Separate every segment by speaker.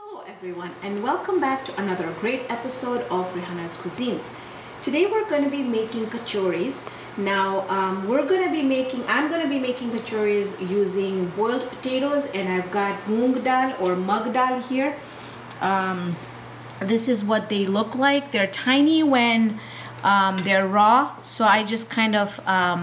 Speaker 1: Hello everyone and welcome back to another great episode of Rehana's Cuisines. Today we're going to be making kachoris. Now I'm going to be making kachoris using boiled potatoes, and I've got moong dal or mug dal here. This is what they look like. They're tiny when they're raw, so I just kind of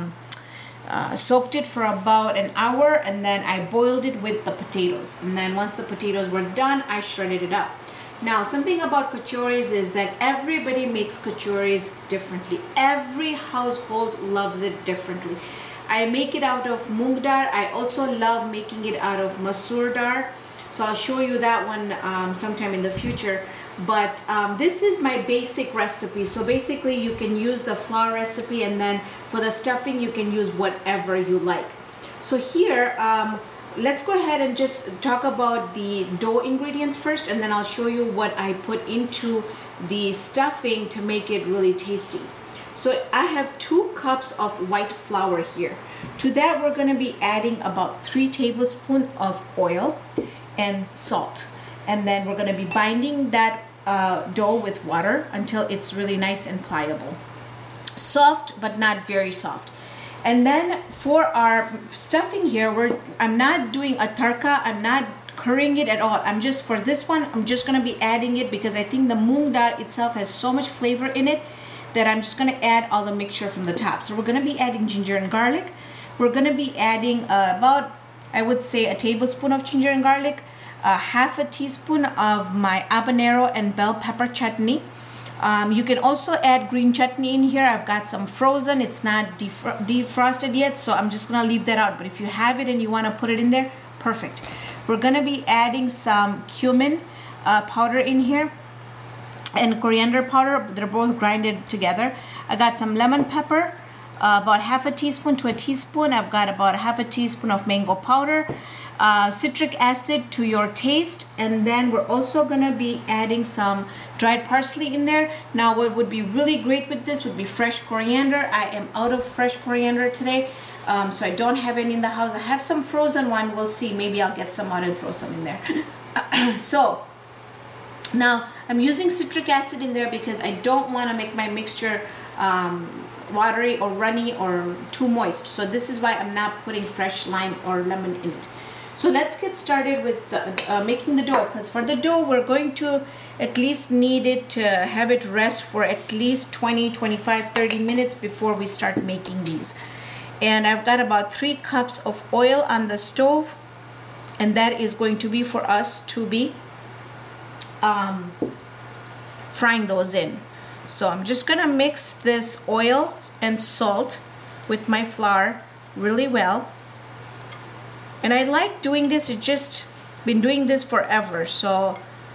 Speaker 1: soaked it for about an hour, and then I boiled it with the potatoes, and then once the potatoes were done I shredded it up. Now something about kachoris is that everybody makes kachoris differently. Every household loves it differently. I make it out of moong dal. I also love making it out of masoor dal, so I'll show you that one sometime in the future. But this is my basic recipe. So basically you can use the flour recipe, and then for the stuffing you can use whatever you like. So here let's go ahead and just talk about the dough ingredients first, and then I'll show you what I put into the stuffing to make it really tasty. So I have 2 cups of white flour here. To that we're going to be adding about 3 tablespoons of oil and salt, and then we're going to be binding that dough with water until it's really nice and pliable, soft but not very soft. And then for our stuffing here, I'm not doing a tarka. I'm not currying it at all. I'm just, for this one, I'm just going to be adding it because I think the moong dal itself has so much flavor in it that I'm just going to add all the mixture from the top. So we're going to be adding ginger and garlic. We're going to be adding about, I would say, a tablespoon of ginger and garlic, half a teaspoon of my habanero and bell pepper chutney. You can also add green chutney in here. I've got some frozen. It's not defrosted yet, so I'm just gonna leave that out. But if you have it and you want to put it in there, perfect. We're gonna be adding some cumin powder in here and coriander powder. They're both grinded together. I got some lemon pepper, about half a teaspoon to a teaspoon. I've got about half a teaspoon of mango powder. Citric acid to your taste, and then we're also going to be adding some dried parsley in there. Now what would be really great with this would be fresh coriander. I am out of fresh coriander today, so I don't have any in the house. I have some frozen one. We'll see, maybe I'll get some out and throw some in there. So now I'm using citric acid in there because I don't want to make my mixture watery or runny or too moist. So this is why I'm not putting fresh lime or lemon in it. So let's get started with making the dough, because for the dough we're going to at least need it to have it rest for at least 20, 25, 30 minutes before we start making these. And I've got about 3 cups of oil on the stove, and that is going to be for us to be frying those in. So I'm just gonna mix this oil and salt with my flour really well. And I like doing this. It's just been doing this forever, so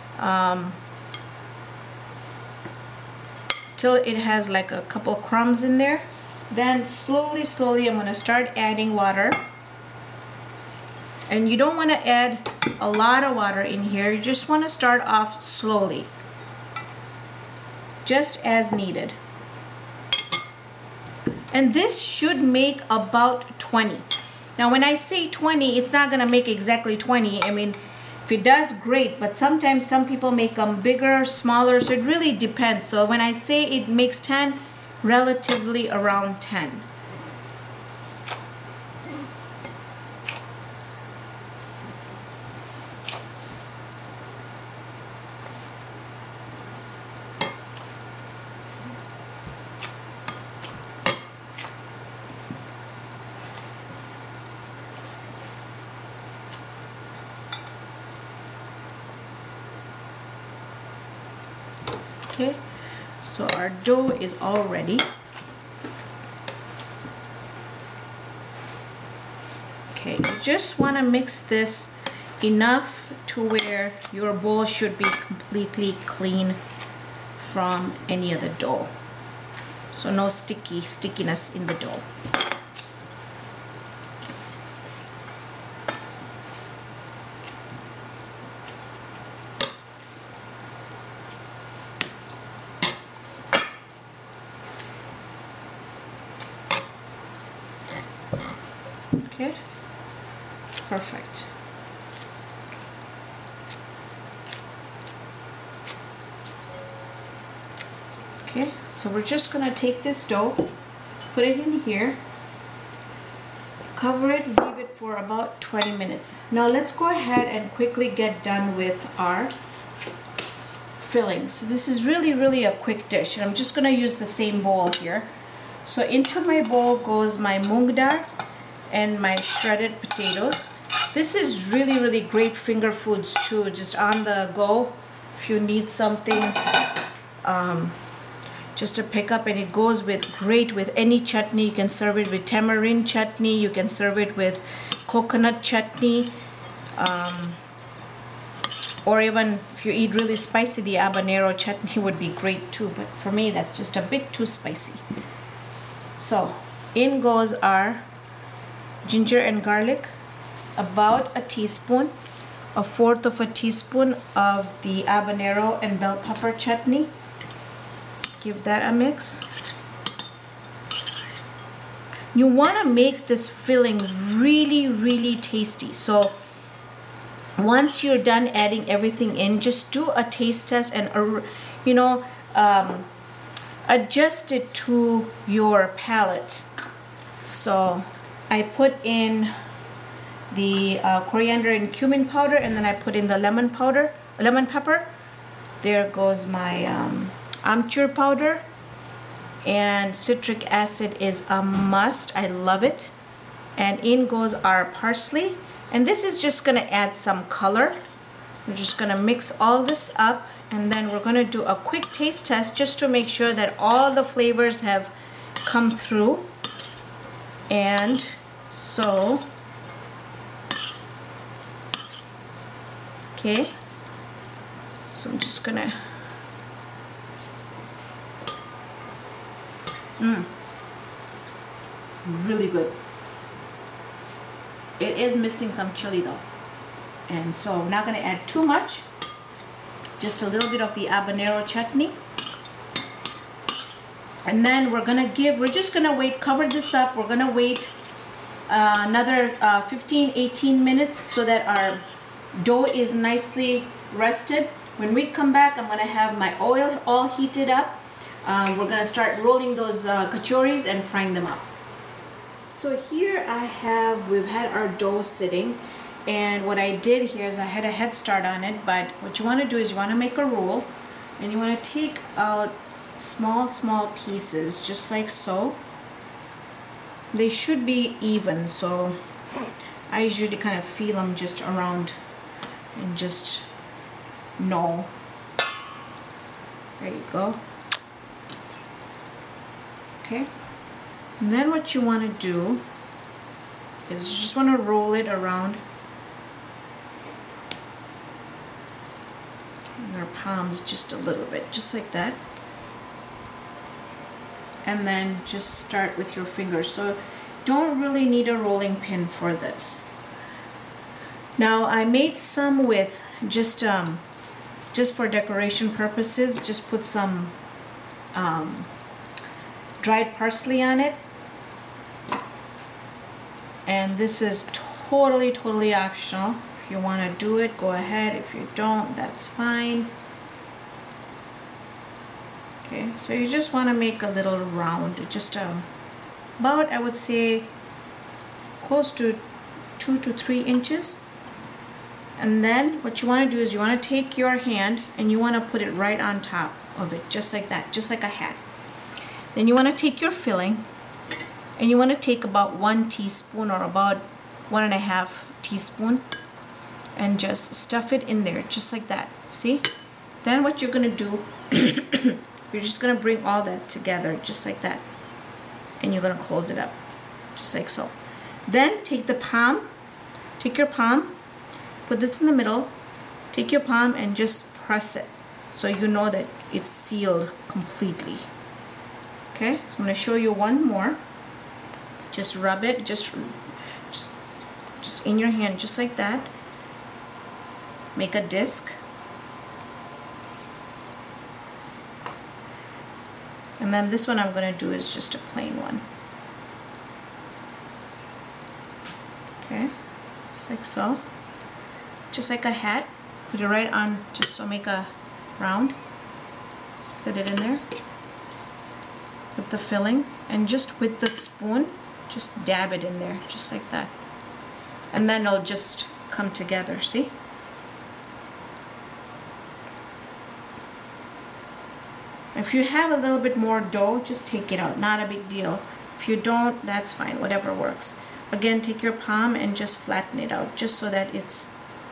Speaker 1: till it has like a couple crumbs in there. Then slowly I'm going to start adding water. And you don't want to add a lot of water in here. You just want to start off slowly, just as needed. And this should make about 20. Now when I say 20, it's not gonna make exactly 20. I mean, if it does, great, but sometimes some people make them bigger, smaller, so it really depends. So when I say it makes 10, relatively around 10. Okay, so our dough is all ready. Okay, you just want to mix this enough to where your bowl should be completely clean from any of the dough. So no stickiness in the dough. Okay, perfect. Okay, so we're just gonna take this dough, put it in here, cover it, leave it for about 20 minutes. Now let's go ahead and quickly get done with our filling. So this is really a quick dish, and I'm just gonna use the same bowl here. So into my bowl goes my moong dal and my shredded potatoes. This is really great finger foods too, just on the go if you need something just to pick up, and it goes great with any chutney. You can serve it with tamarind chutney, you can serve it with coconut chutney, or even if you eat really spicy, the habanero chutney would be great too, but for me that's just a bit too spicy. So in goes our ginger and garlic, about a teaspoon, a fourth of a teaspoon of the habanero and bell pepper chutney. Give that a mix. You want to make this filling really tasty. So once you're done adding everything in, just do a taste test and adjust it to your palate. So I put in the coriander and cumin powder, and then I put in the lemon pepper. There goes my amchur powder, and citric acid is a must. I love it. And in goes our parsley, and this is just gonna add some color. We're just gonna mix all this up, and then we're gonna do a quick taste test just to make sure that all the flavors have come through. And so okay, so I'm just gonna really good. It is missing some chili though, and so I'm not gonna add too much, just a little bit of the habanero chutney. And then we're just gonna wait, cover this up. We're gonna wait another 15-18 minutes so that our dough is nicely rested. When we come back, I'm gonna have my oil all heated up. We're gonna start rolling those kachoris and frying them up. So here we've had our dough sitting, and what I did here is I had a head start on it, but what you want to do is you want to make a roll, and you want to take out small pieces just like so. They should be even, so I usually kind of feel them just around and just know. There you go. Okay, and then what you want to do is you just want to roll it around your palms just a little bit, just like that, and then just start with your fingers. So don't really need a rolling pin for this. Now I made some with just for decoration purposes, just put some dried parsley on it, and this is totally optional. If you want to do it, go ahead. If you don't, that's fine. Okay, so you just want to make a little round, just about, I would say, close to 2 to 3 inches. And then what you want to do is you want to take your hand and you want to put it right on top of it, just like that, just like a hat. Then you want to take your filling and you want to take about 1 teaspoon or about 1.5 teaspoon and just stuff it in there, just like that. See? Then what you're going to do, you're just going to bring all that together, just like that. And you're going to close it up, just like so. Then take your palm, put this in the middle, take your palm and just press it so you know that it's sealed completely. Okay, so I'm going to show you one more. Just rub it, just in your hand, just like that. Make a disc. And then this one I'm going to do is just a plain one. Okay, just like so. Just like a hat. Put it right on, just so make a round. Set it in there. with the filling, and just with the spoon, just dab it in there, just like that. And then it'll just come together, see? If you have a little bit more dough, just take it out, not a big deal. If you don't, that's fine, whatever works. Again, take your palm and just flatten it out, just so that it's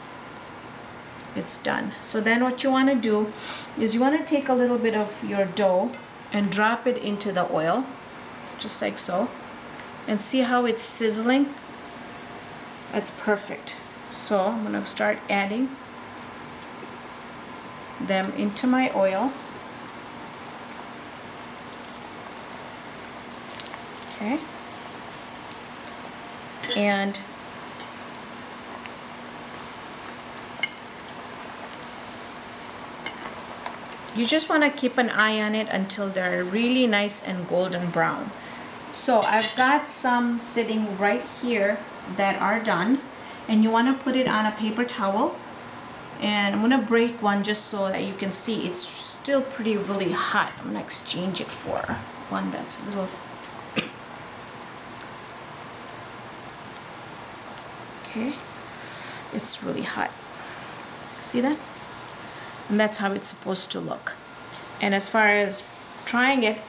Speaker 1: done. So then what you want to do is you want to take a little bit of your dough and drop it into the oil, just like so, and see how it's sizzling. That's perfect. So I'm going to start adding them into my oil. Okay. And you just want to keep an eye on it until they're really nice and golden brown. So I've got some sitting right here that are done, and you want to put it on a paper towel. And I'm going to break one just so that you can see it's still really hot. I'm going to exchange it for one that's a little... Okay, it's really hot. See that? And that's how it's supposed to look. And as far as trying it,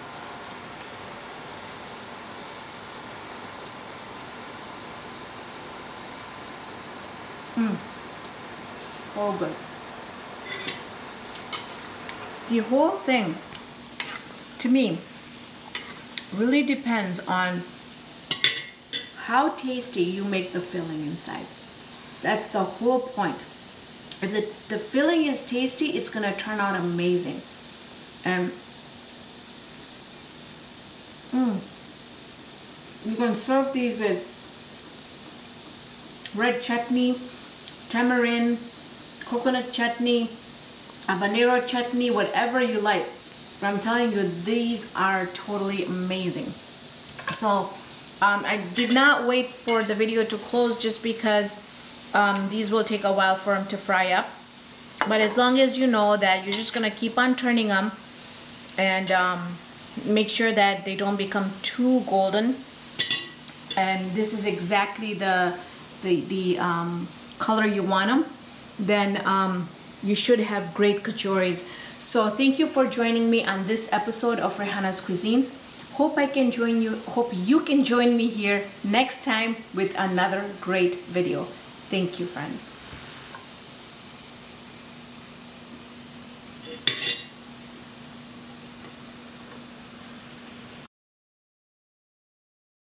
Speaker 1: oh good. The whole thing, to me, really depends on how tasty you make the filling inside. That's the whole point. If the filling is tasty, it's gonna turn out amazing. And you can serve these with red chutney, tamarind, coconut chutney, habanero chutney, whatever you like. But I'm telling you, these are totally amazing. So I did not wait for the video to close just because these will take a while for them to fry up. But as long as you know that you're just gonna keep on turning them and make sure that they don't become too golden. And this is exactly the color you want them. Then you should have great kachoris. So thank you for joining me on this episode of Rehana's Cuisines. Hope you can join me here next time with another great video. Thank you, friends.